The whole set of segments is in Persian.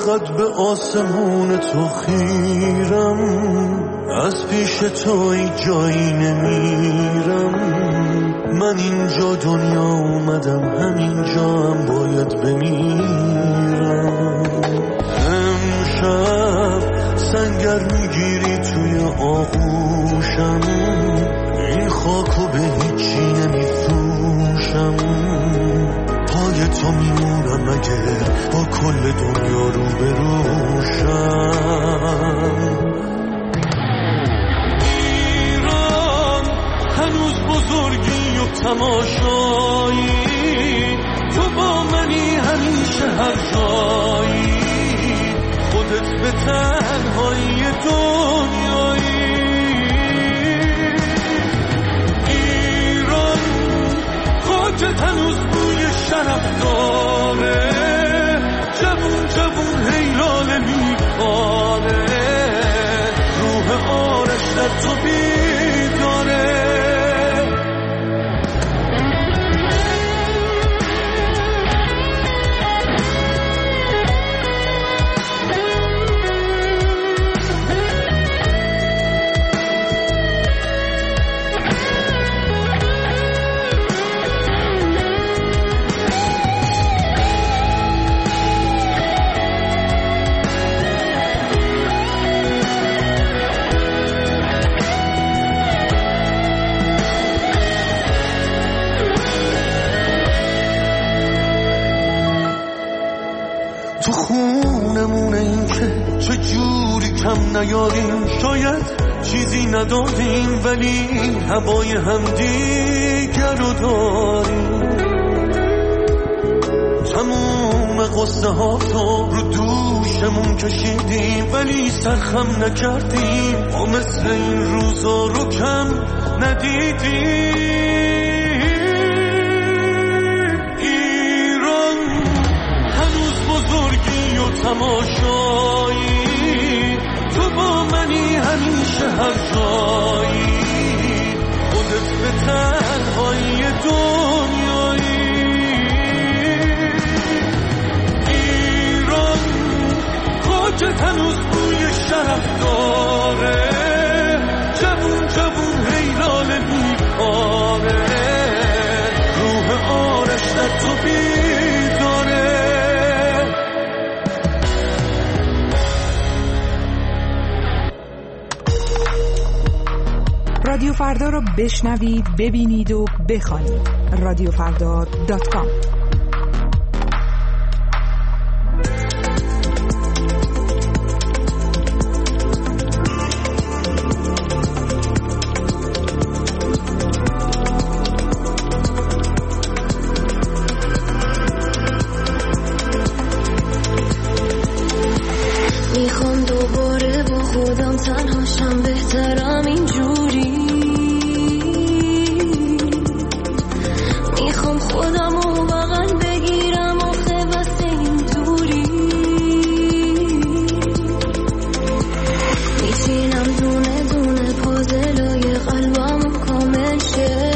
فقط به آسمون تو خیرم، از پیش تو ای جایی نمیرم. من اینجا دنیا اومدم، همینجا هم باید بمیرم. امشب سنگر میگیری توی آغوشم، این خاکو به هیچی نمیفروشم. پای تو میمونم اگه با کل دنیا رو بروشم. ایران هنوز بزرگی و تماشایی، تو با منی همیشه هر جایی. خودت به تنهایی دنیایی. ایران خاکت هنوز بوی شرف داره، جوون جوون هیلاله میکنه، روح آرش در تو بیداره. تو خونمونه این که چجوری کم نیاریم، شاید چیزی نداریم ولی هوای همدیگر رو داریم. تموم قصه ها تو رو دوشمون کشیدیم ولی سرخم نکردیم، ما مثل این روزا رو کم ندیدیم. تماشایی، تو با منی همیشه هر جایی. خودت به تنهایی دنیایی. ایران خاکت هنوز بوی شرف داره، جوون جوون هیلاله میکنه، روح آرش در تو بیداره. رادیو فردا رو بشنوید، ببینید و بخوانید. radiofrda.com. میخوام دوباره با خودم تنهاشم، بهترم اینجوری. میخوام خودم رو بغل بگیرم، آخه واسه این دوری. میچینم دونه دونه پازلای قلبم رو کامل شه.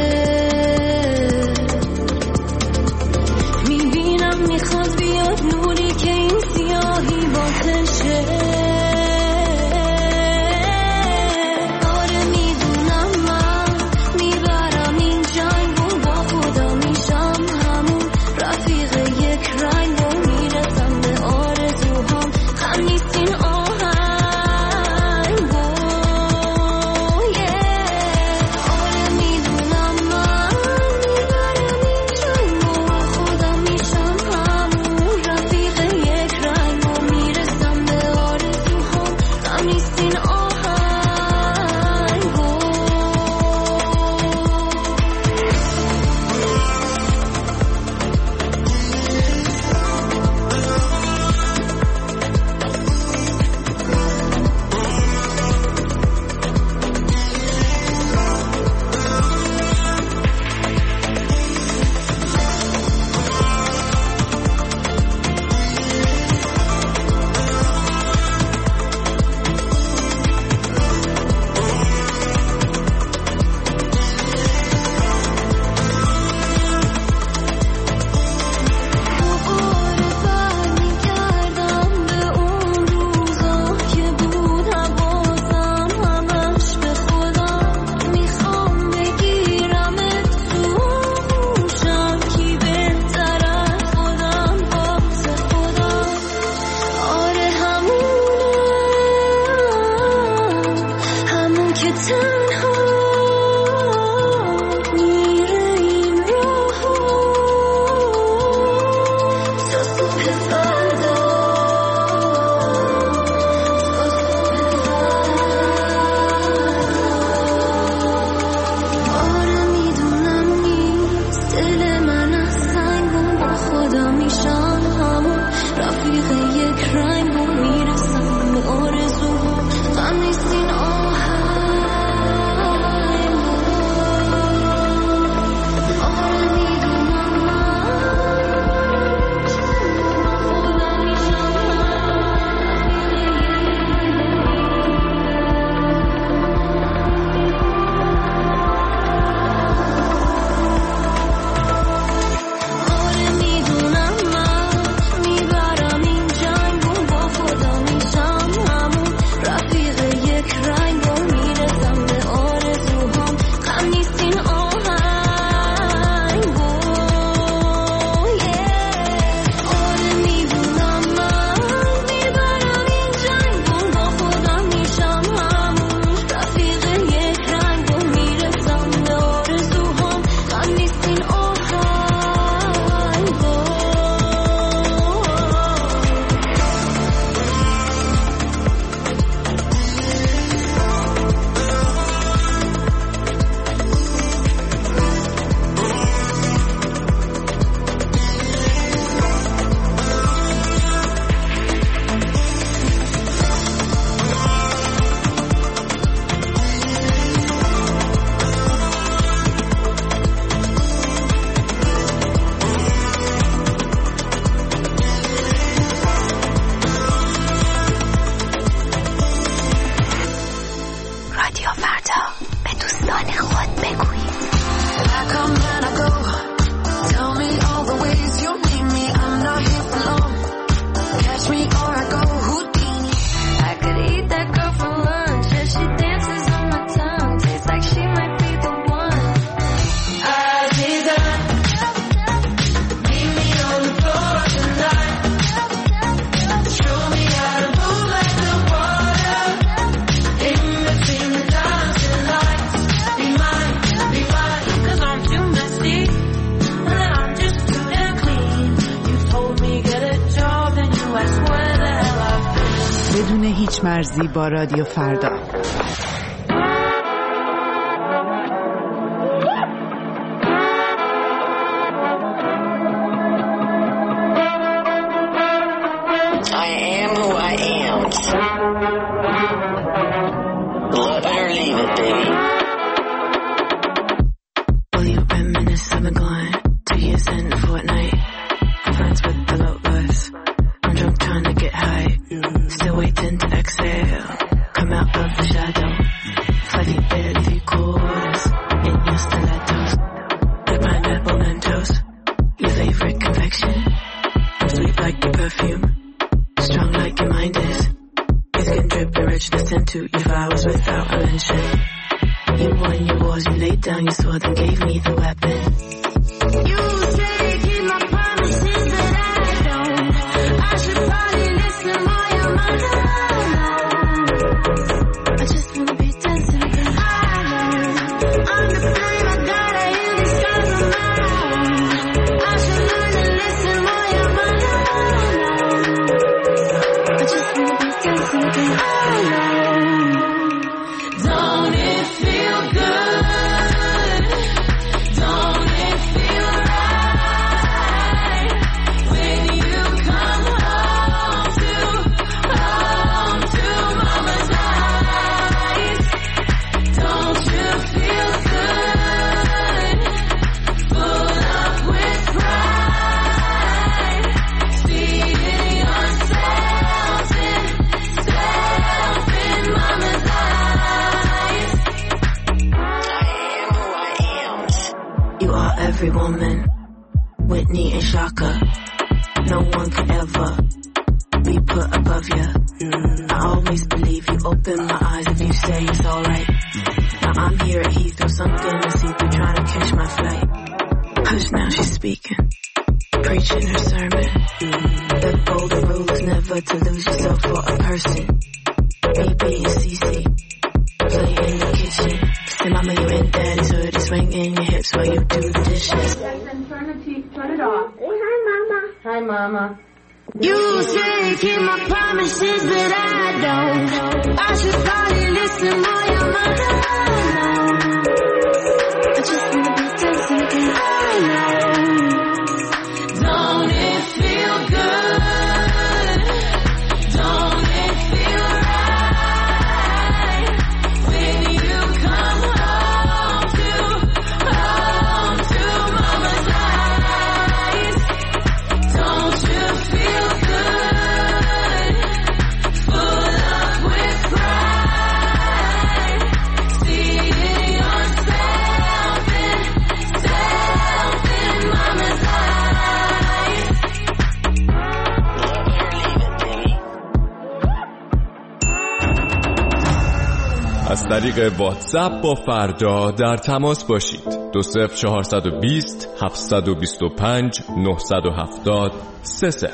میبینم میخواد بیاد نوری که این سیاهی باطل شه. آره before I go Houdini. I could eat that girl for lunch, and she dances on my tongue. Tastes like she might be the one. Aziza, meet me on the floor tonight. Show me how to move like the water. In between the dancing lights. Be mine, 'cause I'm too messy. And I'm just too damn clean. You told me get a job and you asked where the hell I've been. بدون هیچ مرزی با رادیو فردا. I am who I am. Love it or leave it, baby. Will you reminisce? I've been gone 2 years and a fortnight. I'm friends with the lowers. I'm drunk trying to get high. Still waiting to exhale. Come out of the shadow. Fluffy barely 3/4 in your stilettos. Like pineapple and toast. Your favorite confection. I'm sweet like your perfume. Strong like your mind is. Your skin dripping richness into your flowers without a mention. You won your wars, you laid down your sword and gave me the weapon. You say keep my promises, but I don't. I should probably listen more. Your mother alone. I just wanna be dancing again. I know I'm the flame. I gotta hear these songs on my own. I should learn to listen more. Your mother alone. I just wanna be dancing again. I know. Don't it feel good? Don't it feel right when you come home to mama's eyes? Don't you feel good? Full up with pride, seeing yourself in mama's eyes. I am who I am. You are every woman, Whitney and Shaka. No one could ever be put above you. I always believe you. Open my eyes if you say it's alright. Now I'm here at Heathrow, something to see through, trying to catch my flight. Hush, now she's speaking, preaching her sermon. The golden rule is never to lose yourself for a person. Maybe it's Cece, play in the kitchen. Say, mama, you in daddy's hood, swinging your hips while you do the dishes. Turn it off. Hi, Mama. Hi, Mama. You say keep my promises, but I don't. I should probably listen more. Your mother alone. I just wanna be dancing again. I know. Don't it feel good? Don't it feel right when you come home to mama's eyes? Don't you feel good? Full up with pride, seeing yourself in mama's eyes. Love it or leave it, baby. از طریق واتساپ با فردا در تماس باشید. 20420 725 970 30.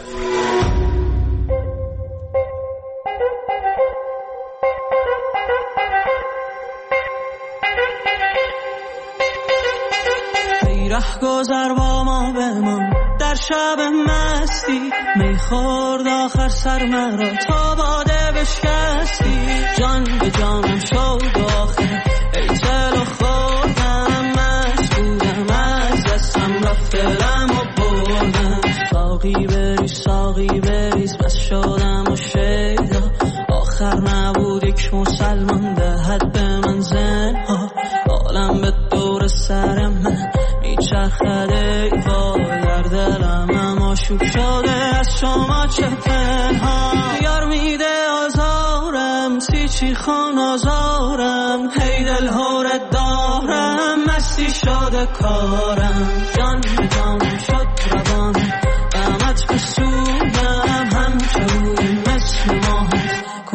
رهگذر با ما بمان در شب مستی، میخورد آخر سر مرا تا باده بشکستی. جان به جانم شد آخر ای چلو خوردم، مشغولم از دستم رفت دلم و بردم. ساقی بریز بس شدم و شیدا، آخر نبود یک مسلمان دهد به من زنها. عالم به دور سر من میچرخد ای وای، در دلم اما شوک شده از شما چه پنهان. یار میده آزارم چی خان آزارم، هی دل هورت دارم مستی شده کارم. جان به جانم شد روانم، غمت بسودم همچه روی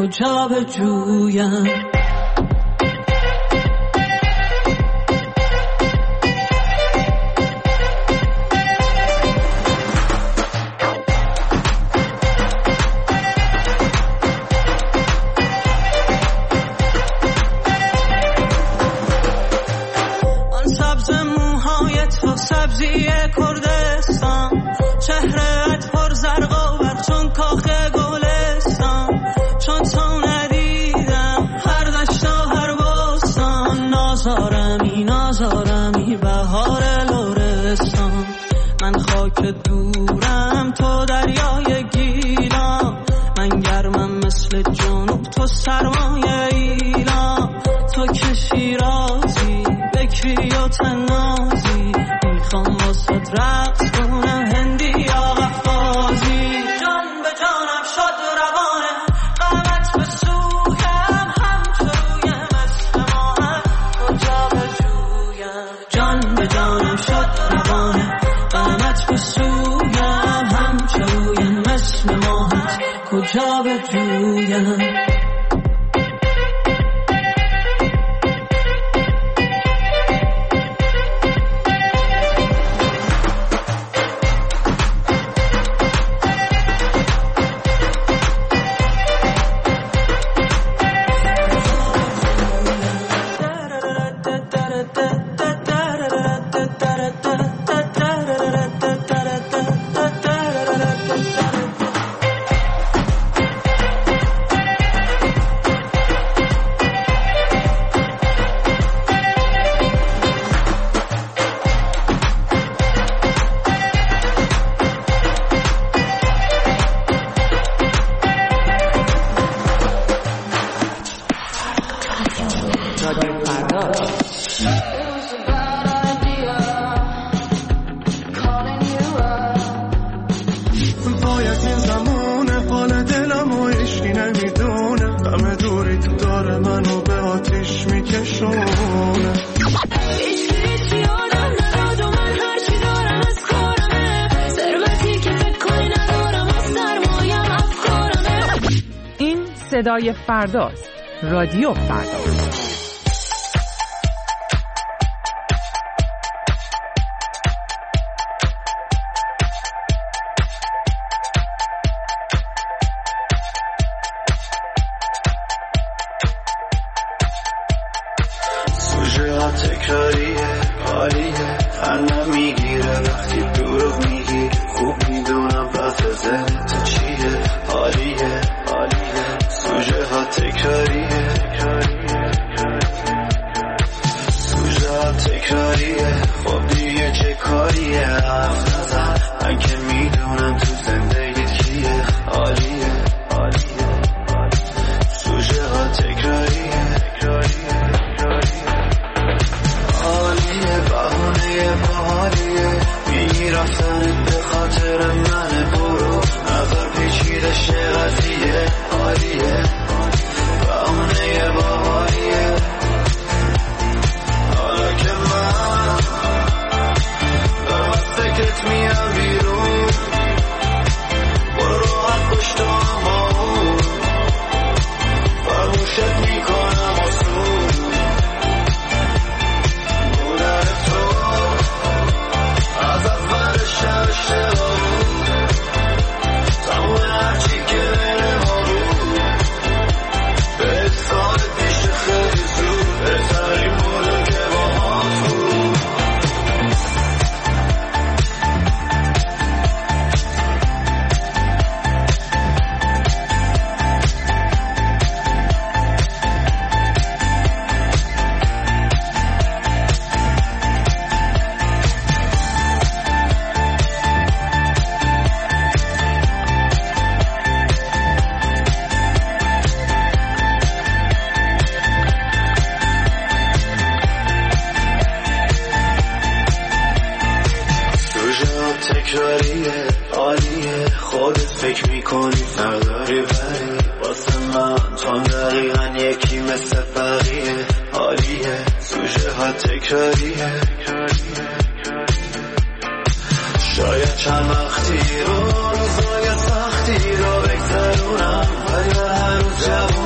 کجا بجویم. سبزی کردستان چهرهت پر زرق و برق چون کاخ گلستان، چون تو ندیدم هر دشت و هر بستان. نازارمی بهار لرستان، من خاک دورم تو دریای گیلان. من گرمم مثل جنوب تو سرمایه ایلان. تو که شیرازی بکری و تنازی، میخوام واسه رقص کنم هندی یا قفازی. جان به جانم شد روانه قامت به سویم، همچویم مثل ماهم کجا بجویم. جان به جانم شد روانه قامت به سویم، همچویم مثل ماهم کجا بجویم. صدای فرداست. رادیو فردا. سوژه ها تکراریه، حالیه، هر نمیگیره وقتی دروغ میگی. خوب میدونم وقت ذهنت چیه، حالیه سوژه ها تکراریه، سوژه ها تکراریه. خب دیگه چه کاریه حرف نزن، من که میدونم تو زندگیت کیه، حالیه سوژه ها تکراریه، حالیه بهونه باحالیه. میگی رفتنت به خاطر منه، برو نظر پیچیده شه قضیه، حالیه بهونه باحالیه. حالا که من دارم فکرت میام بیرون، برو راحت پشت تو همون فرموشت میکنم آسون. بودن تو از اول شب اشتباه بود، تمام هرچی که بین ما بود به سال پیش خیلی زود بهترین بودم که با هم بود. تکراریه، عالیه، خودت فکر میکنی فرداری بری، واسه من تو هم دقیقا یکی مثل بقیه، عالیه سوژه ها تکراریه. شاید چند وقتی رو روزای سختی رو بگذرونم، ولی هر روز جوون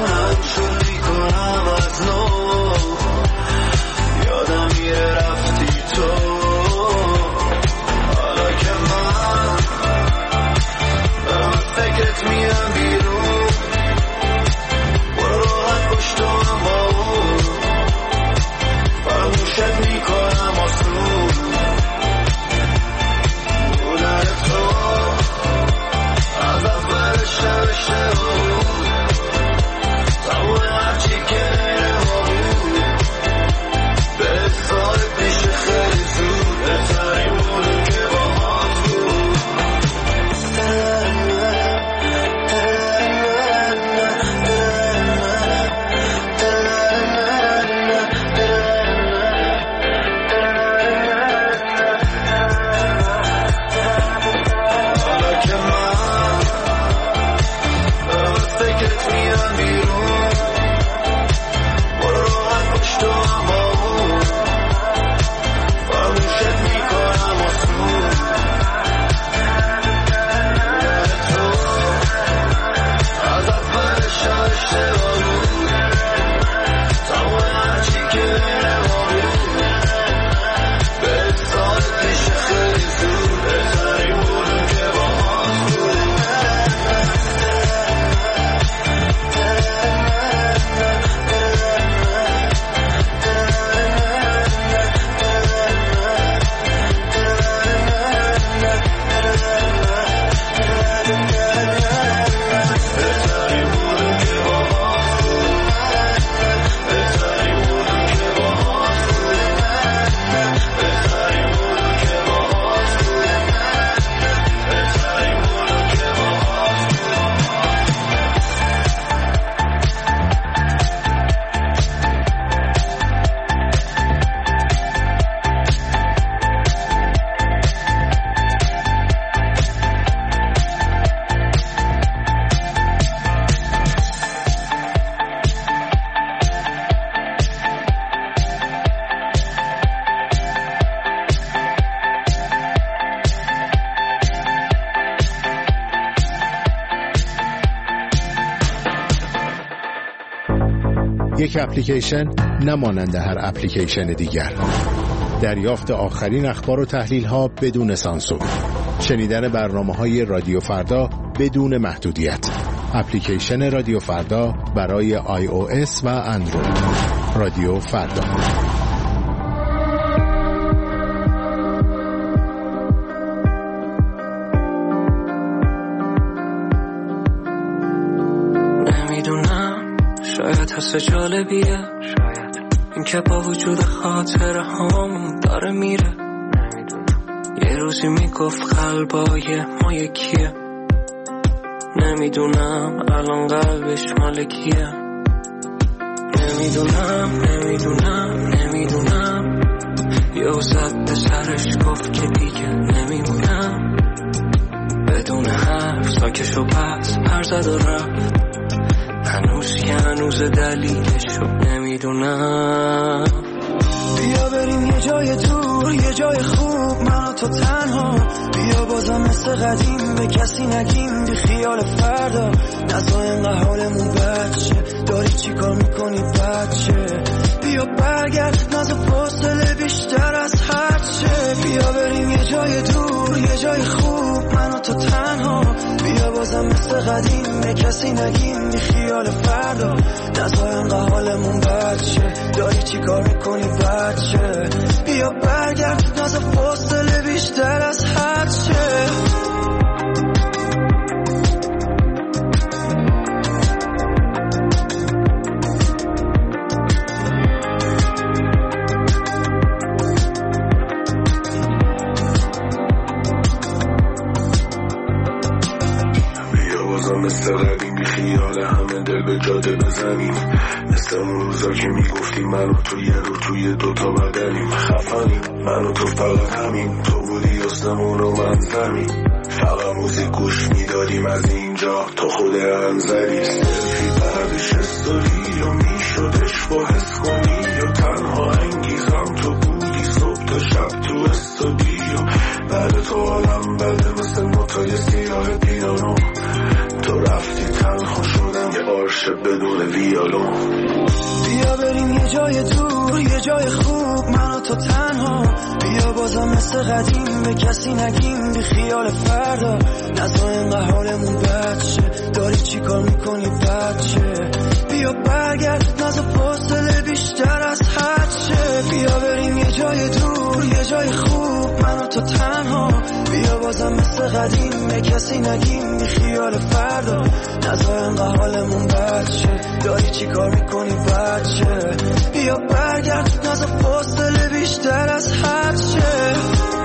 یک اپلیکیشن نمانند هر اپلیکیشن دیگر. دریافت آخرین اخبار و تحلیل ها بدون سانسور. شنیدن برنامه‌های رادیو فردا بدون محدودیت. اپلیکیشن رادیو فردا برای iOS و اندروید. رادیو فردا. نمیدونم، شاید حس جالبیه، شاید این که با وجود خاطره هامون داره میره. یه روزی میگفت قلبای ما یکیه. نمیدونم الان قلبش مال کیه. نمیدونم یه زد به سرش گفت که دیگه نمیمونم. بدون حرف ساکش و پس پر زد و رفت. هنوز دلیلشو نمیدونم. بیا بریم یه جای دور، یه جای خوب، من و تو تنها. بیا بازم مثل قدیم به کسی نگیم، بی خیال فردا. نزا اینقدر حالمون بد شه، داری چی کار میکنی بچه؟ بیا برگرد، نزا فاصله بیشتر از حد شه. بیا بریم یه جای دور، یه جای خوب، من و تو تنها. بیا بازم مثل قدیم به کسی نگیم، بی خیال فردا. نزا اینقدر حالمون بد شه، داری چی کار میکنی بچه؟ بیا برگرد، نزا فاصله بیشتر از حد شه. مثل قدیم بی خیال همه دل به جاده بزنیم. مثل اون روزا که میگفتی من و تو یه رو توی دوتا بدنیم. خفنیم من و تو فقط همین، تو بودی آسمون و من زمین. فقط موزیک گوش میدادیم از اینجا تا خود انزلی. سلفی بعدش استوری و میشدش با حس کنی یا تنها انگیزم تو بودی صبح تا شب تو استودیو. بعد تو عالم بده مثل نوتای سیاه پیانو. تو رفتی تنها شدم یه عاشق بدون ویالون. بیا بریم یه جای دور، یه جای خوب، من و تو تنها. بیا بازم مثل قدیم به کسی نگیم، بی خیال فردا. نزا اینقدر حالمون بد شه، داری چی کار میکنی بچه؟ بیا برگرد، نزا فاصله بیشتر از حد شه. بیا بریم یه جای دور، یه جای خوب، من و تو تنها. بیا بازم مثل قدیم به کسی نگیم، بی خیال فردا. نزا اینقدر حالمون بد شه، داری چی کار میکنی بچه؟ بیا برگرد، نزا فاصله بیشتر از حد شه.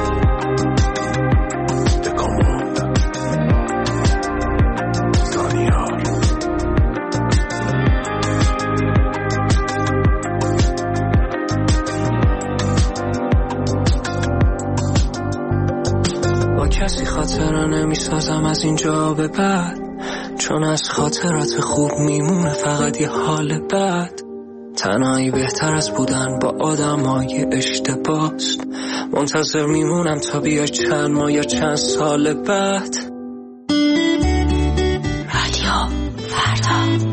کسی خاطره نمیسازم از اینجا به بعد، چون از خاطرات خوب میمونه فقط یه حال بد. تنهایی بهتر از بودن با آدمای اشتباست. منتظر میمونم تا بیای چند ماه یا چند سال بعد. رادیو فردا.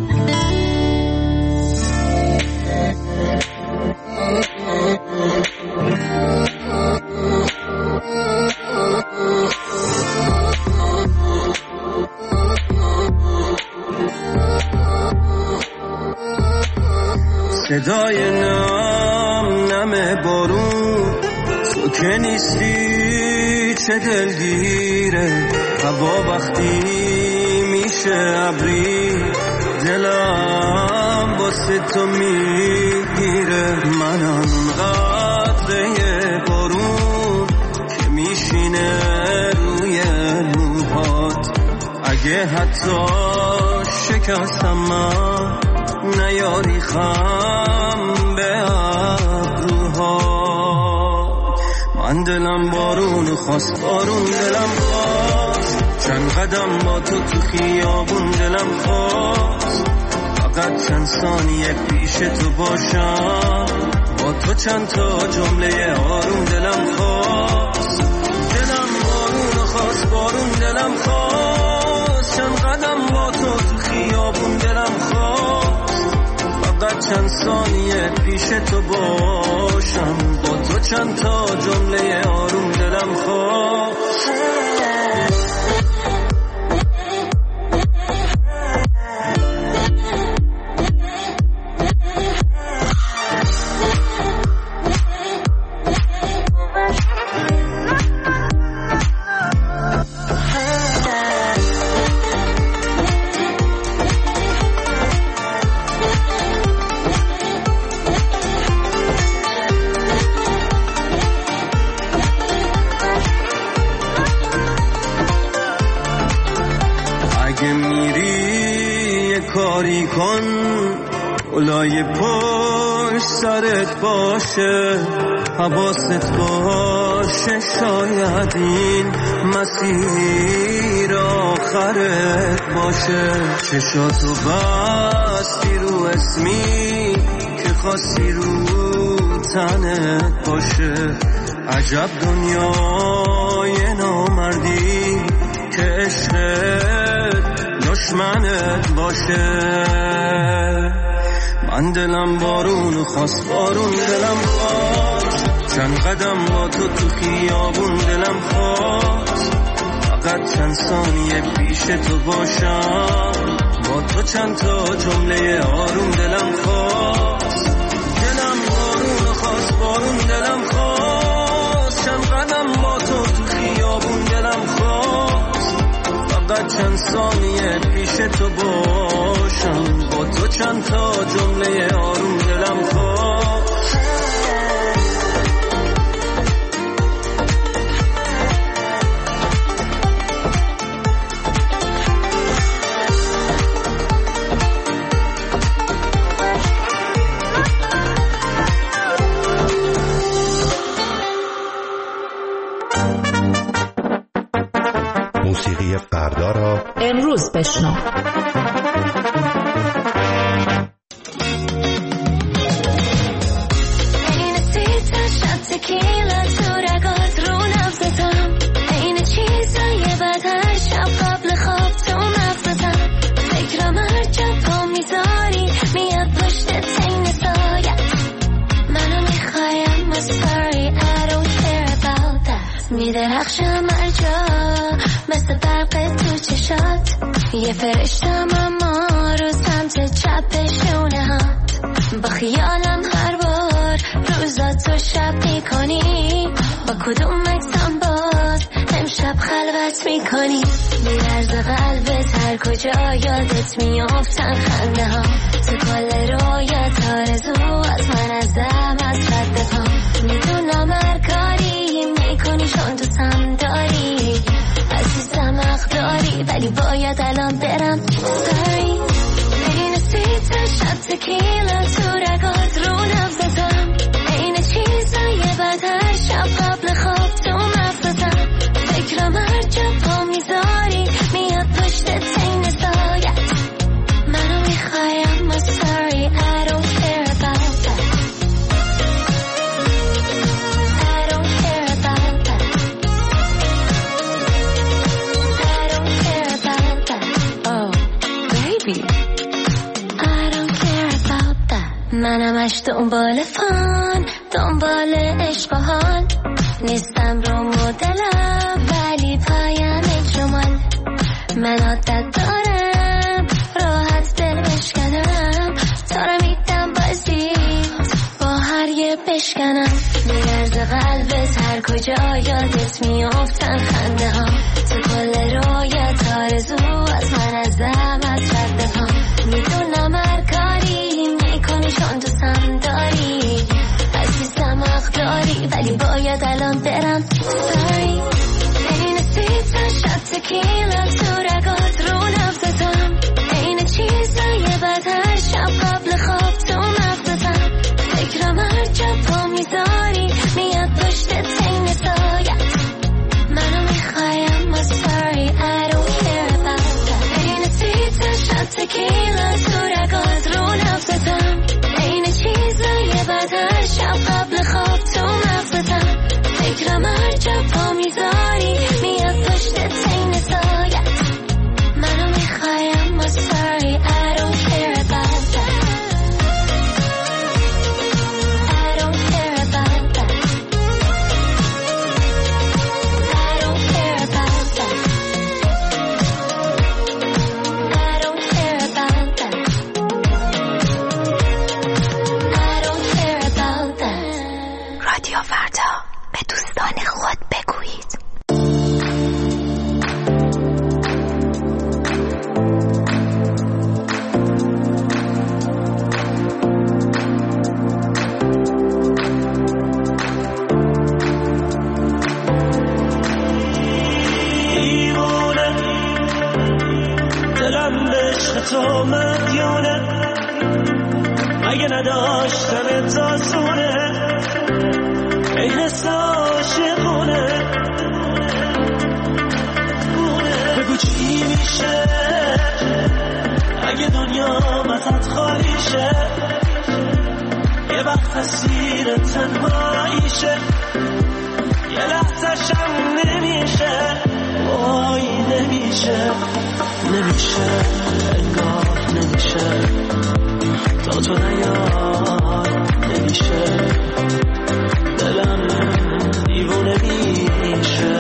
صدای نم بارون، تو که نیستی چه دلگیره. هوا وقتی میشه ابری، دلم واسه تو میگیره. منم قطره بارون که میشینه روی موهات. اگه حتی شکستم من نیاری خم به ابروها. من دلم بارون خواست، بارون دلم خواست. چند قدم با تو خیابون دلم خواست. فقط چند ثانیه پیش تو باشم، با تو چند تا جمله آروم دلم خواست. دلم بارون خواست، بارون دلم خواست. چند قدم با تو خیابون دلم خواست. فقط چند ثانیه پیش تو باشم، با تو چند تا جمله آروم دلم خواست. کاری کن اولای پشت سرت باشه، حواست باشه شاید این مسیر آخرت باشه. چشاتو بستی رو اسمی که خواستی رو تنت باشه. عجب دنیای نامردی که عشقت دشمنت باشه. من دلم بارون خواست، بارون دلم خواست، چند قدم با تو خیابون دلم خواست. فقط چند ثانیه پیش تو باشم، با تو چند تا جمله آروم دلم خواست. دلم بارون خواست، بارون دلم خواست، چند قدم با تو خیابون دلم خواست. فقط چند ثانیه پیش تو باشم، با تو چند تا جمله آروم دلم خواست. موسیقی فردا را امروز بشنو. میدرخشم هر جا مثل برق تو چشات، یه فرشتم اما رو سمت چپ شونه هات. با خیالم هر بار روزاتو شب میکنی، با کدوم اکسام باز امشب خلوت میکنی. بیرز قلبت هر کجا یادت میافتن خنده ها، تو کل رویت آرزو از من ازم از رد پا. میدونم هر کاری میکنی چون دوستم داری، عزیزم حق داری، ولی باید الان برم. Sorry این سیت شب تکیلا تو رگات رو نفسم، این چیزای بد هر شب قبل خواب تو مغزتم. فکرم هر جا پا میذاری میاد پشت تین سایت. منو میخوایم sorry I don't care about that. I don't care about that. I don't care about that. Oh baby I don't care about that. منمش دنبال فان، دنبال عشق و حال، نیستم رو مدلم ولی پایم اجمال. من عادت دارم راحت دل بشکنم، تا رو میدم بازیت با هر یه بشکنم. میرز قلبت هر کجا یادت میافتن خنده ها، تو کل رویت آرزو از من ازم از رد پا. میدونم هر کاری میکنی چون دوستم داری، عزیزم حق داری، ولی باید الان برم. Sorry این سیتا شب تکیلا تو رگات رو نفسم، این چیزای بد هر شب قبل خواب تو مغزتم. فکرم هر جا پا میذاری میاد پشت تین سایت. منو میخوایم sorry I don't care about that. این سیتا شب تکیلا تو رگات رو نفسم، این چیزای بد هر شب قبل خواب تو مغزتم. فکرم هر جا پا میذاری میاد پشت تین سایت. منو میخوایم sorry I don't care about that. اگه نداشتن تاسونه ای حس عاشقونه بگو چی میشه اگه دنیا ازت خالی شه یه وقت اسیر تنهاییشه یه لحظه شم نمیشه وای نمیشه انگار نمیشه تا تو نیای نمیشه دلم دیوونه میشه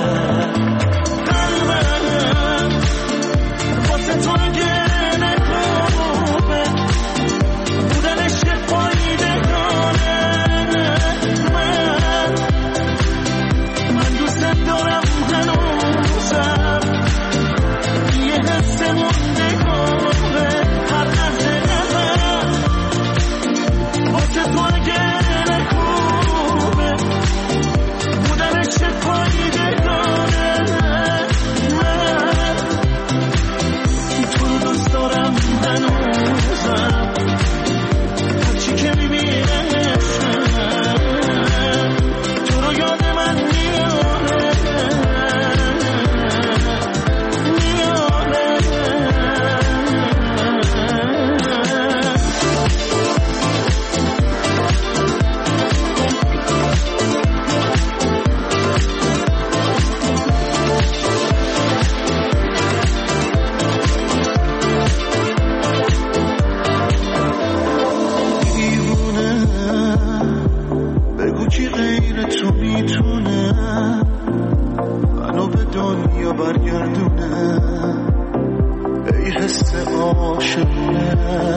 قلبم واسه تو اگه نکوبه بودنش یه فایده کنه من دوست دارم هنوزم یه حس مونده کنه هر لحظه واسه تو اگه نکوبه بودنش چه فایده کنه من تو رو دوست دارم هنوزم هرچی که میبینمشم تو رو یاد من میاره برگردونه ای حس عاشقونه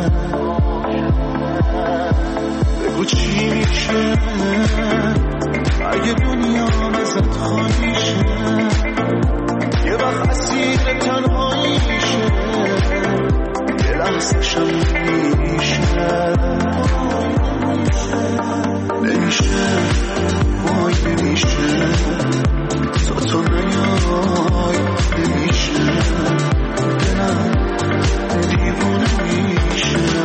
بگو چی میشه اگه دنیا ازت خالی شه یه وقت اسیر تنهاییشه یه لحظه شم نمیشه وای نمیشه تو نیای نمیشه دلم دیوونه میشه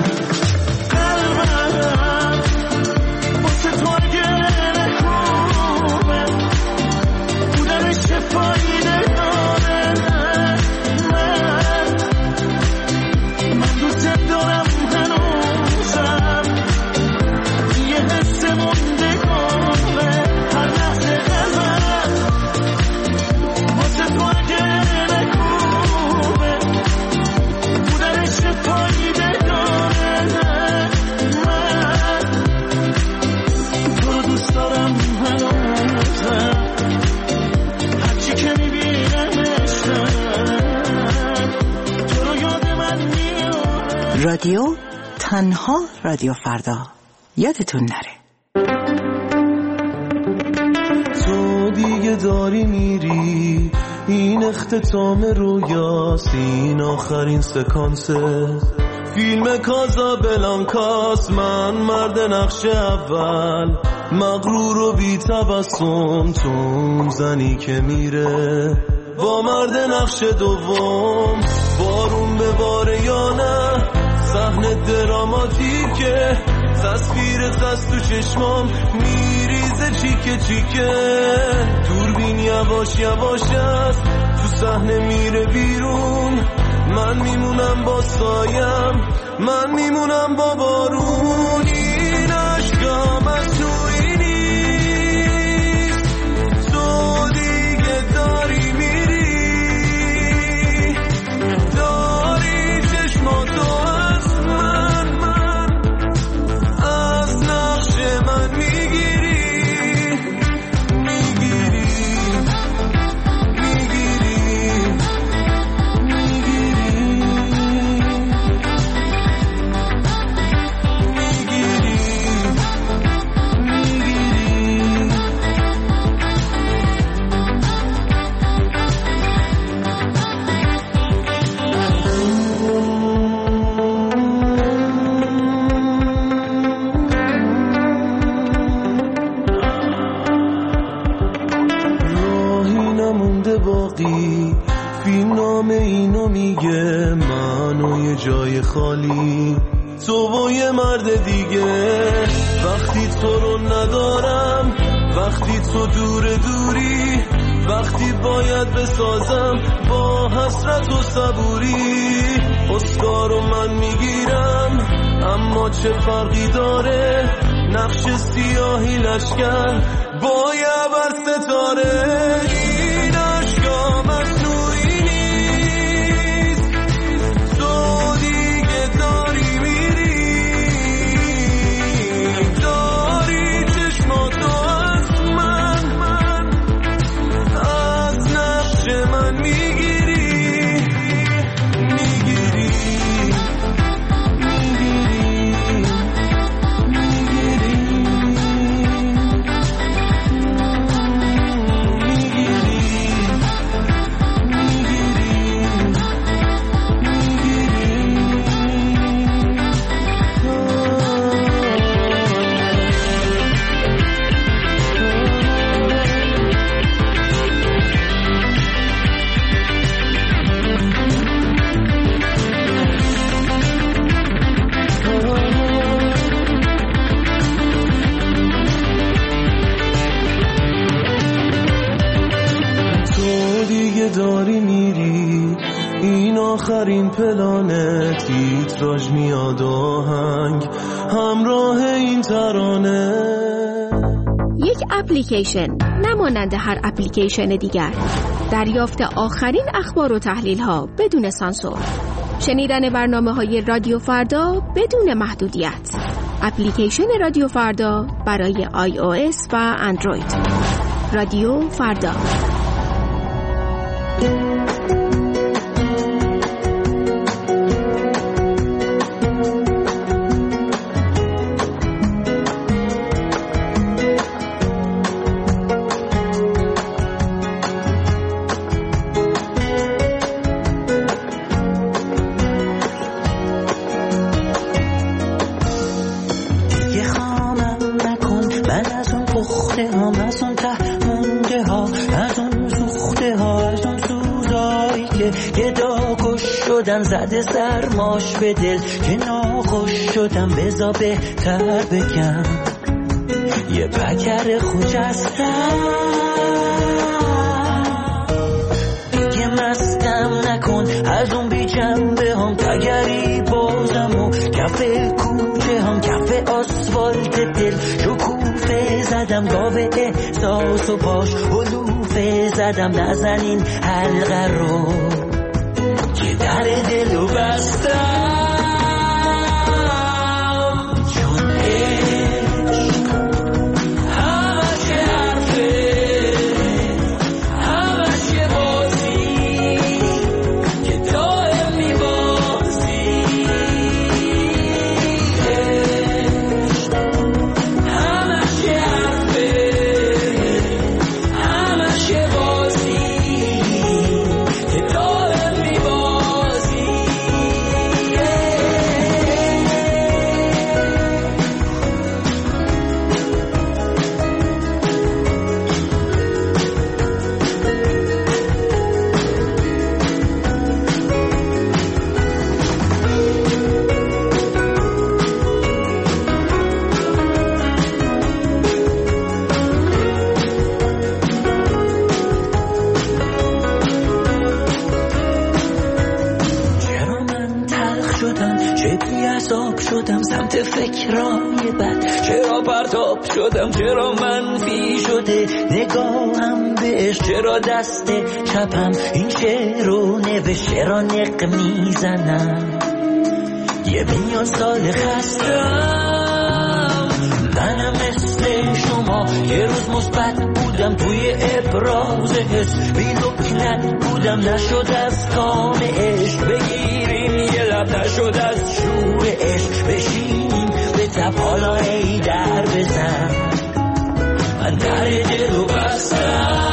قلبم واسه تو اگه نکوبه بودنش چه فایده داره من دوست دارم هنوزم یه حس مونده کنه هر لحظه رادیو تنها رادیو فردا یادتون نره تو دیگه داری میری این اختتام رویاست این آخرین سکانسه فیلم کازابلانکاست من مرد نقش اول مغرور و بی تبسم تو زنی که میره با مرد نقش دوم بارون به باره یا نه صحنه دراماتیکه تصویر خست تو چشمام میریزه چیکه چیکه دوربین یواش یواش است تو صحنه میره بیرون من میمونم با سایم من میمونم با بارون این عشقم از توی نیست تو دیگه داری میری داری چشماتو از من از نقش من میگیری فیلم نام اینو میگه من و یه جای خالی تو و یه مرد دیگه. وقتی تو رو ندارم، وقتی تو دوری، وقتی باید بسازم با حسرت و صبوری. اسکارو من میگیرم اما چه فرقی داره، نقش سیاهی لشکر با یه بر ستاره. این عشقا مصنوعی نیست، تو دیگه داری میری، داری چشماتو از من از نقش من میگیری. داری میری، این آخرین پلانه، تیتراژ میاد آهنگ همراه این ترانه. یک اپلیکیشن نمانند هر اپلیکیشن دیگر، دریافت آخرین اخبار و تحلیل ها بدون سانسور، شنیدن برنامه های رادیو فردا بدون محدودیت. اپلیکیشن رادیو فردا برای iOS و اندروید. رادیو فردا. زده سرماش به دل که ناخوش شدم، بزا بهتر بگم یه پکر خجستم. دیگه مستم نکن از اون بی جنبه هم، تگری بازم و کف کوچه هم، کف آسفالت دل شکوفه زدم، گاوه احساس و باش حلوفه زدم. نزن این حلقه رو که در دلو بستم، چون عشق همش حرفه، همش بازی که دائم میبازی. عشق همش حرفه، همش بازی که دائم میبازی. شدم سمت فکرای بد، چرا پرتاب شدم، چرا منفی شده نگاهم بهش، چرا دست چپم این شعر رو نوشت، چرا نق میزنم یه میلیون سال خستم. منم مثل شما یه روز مثبت بودم توی ابراز حس، بی لکنت بودم نشد از کام عشق بگیریم یه لب، نشد از شور عشق بشینیم به تب، حالا ای در بزن من در دل رو بستم.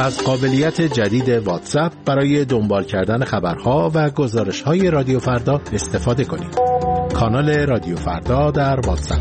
از قابلیت جدید واتساپ برای دنبال کردن خبرها و گزارش‌های رادیو فردا استفاده کنید. کانال رادیو فردا در واتساپ.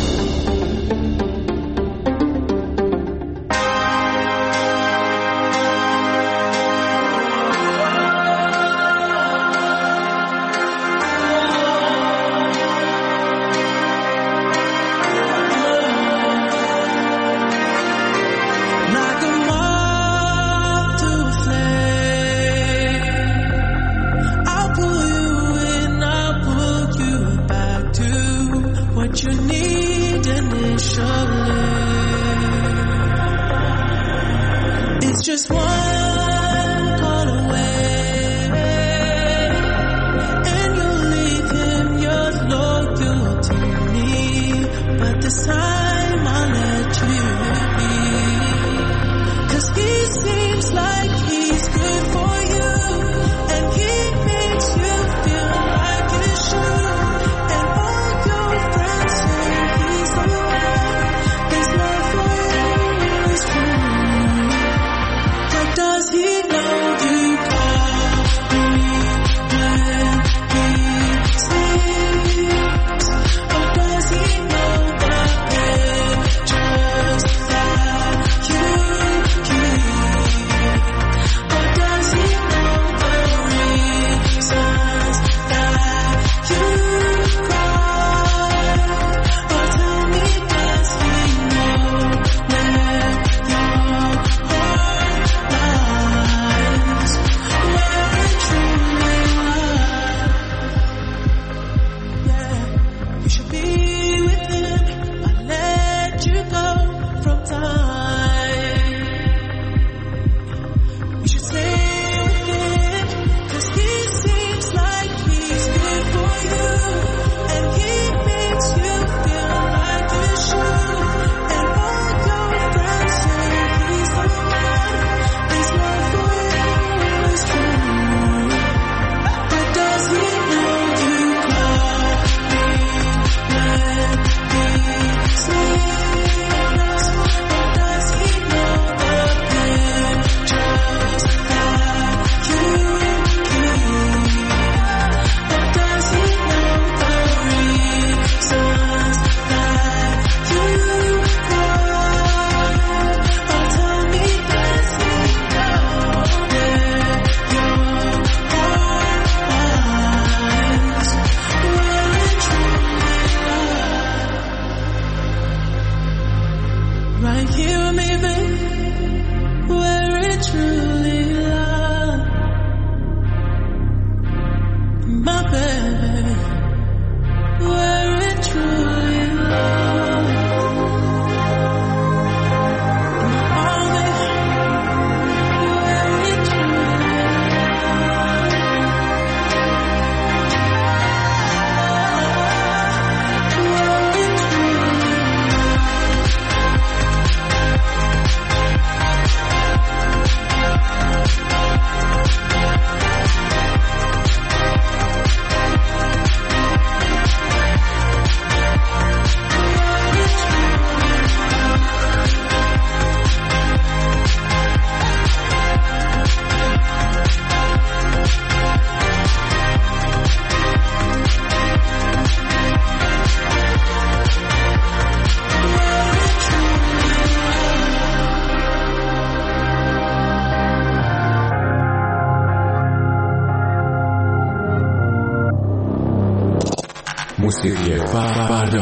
موسیقی فردا.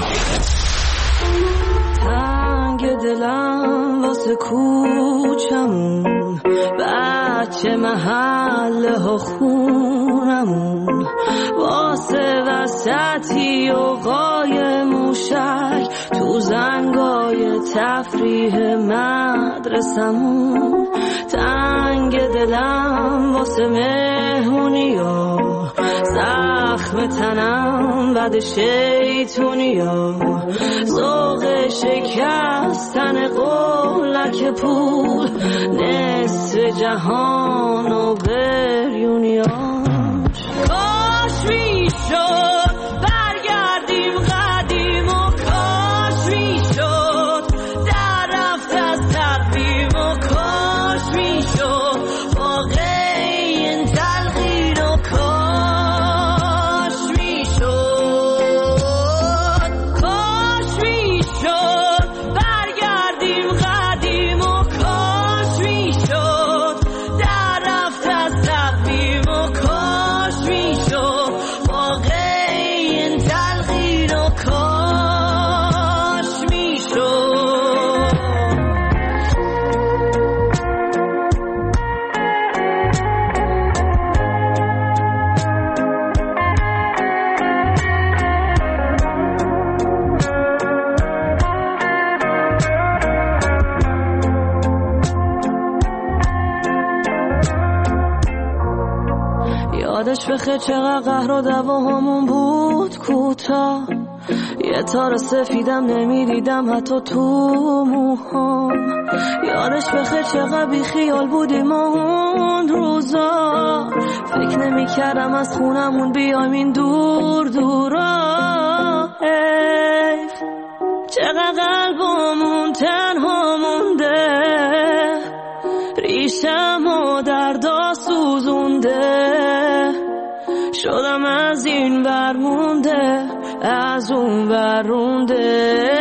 تنگ دلم واسه کوچمون، بچه محله ها خونمون، واسه وسطی و قای موشک تو زنگای تفریح مدرسمون. تنگ دلم واسه مهمونی ها، زخم تنم بعد شیطونی ها، ذوق شکستن قولک پول، نصف جهان و بریونیاش. کاش میشد برگردیم قدیم و کاش میشد در رفت از تقویم و کاش میشد یادش بخیر چقدر قهر و دعواهامون بود کوتاه، یه تار سفیدم نمیدیدم حتی تو موهام. یادش بخیر چقدر بی خیال بودیم اون روزا، فکر نمی کردم از خونمون بیایم این دور دورا. حیف چقدر قلبمون تنها مونده، ریشم و دردا سوزونده، شدم از این ور مونده از اون ور رونده.